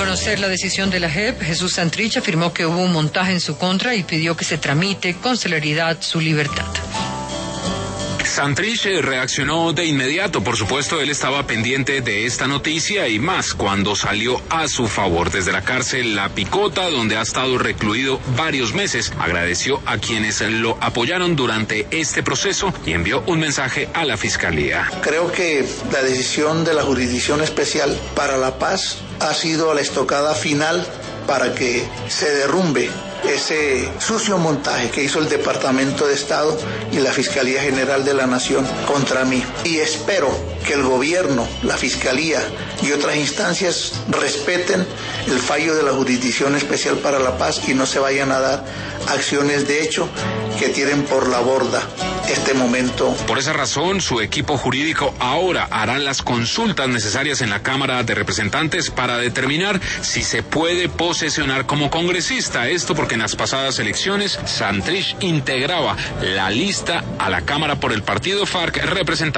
conocer la decisión de la JEP, Jesús Santrich afirmó que hubo un montaje en su contra y pidió que se tramite con celeridad su libertad. Santrich reaccionó de inmediato. Por supuesto, él estaba pendiente de esta noticia y más cuando salió a su favor desde la cárcel La Picota, donde ha estado recluido varios meses. Agradeció a quienes lo apoyaron durante este proceso y envió un mensaje a la Fiscalía. Creo que la decisión de la Jurisdicción Especial para la Paz ha sido la estocada final para que se derrumbe ese sucio montaje que hizo el Departamento de Estado y la Fiscalía General de la Nación contra mí. Y espero que el gobierno, la Fiscalía y otras instancias respeten el fallo de la Jurisdicción Especial para la Paz y no se vayan a dar acciones de hecho que tiren por la borda este momento. Por esa razón, su equipo jurídico ahora hará las consultas necesarias en la Cámara de Representantes para determinar si se puede posesionar como congresista. Esto porque en las pasadas elecciones Santrich integraba la lista a la Cámara por el partido FARC representando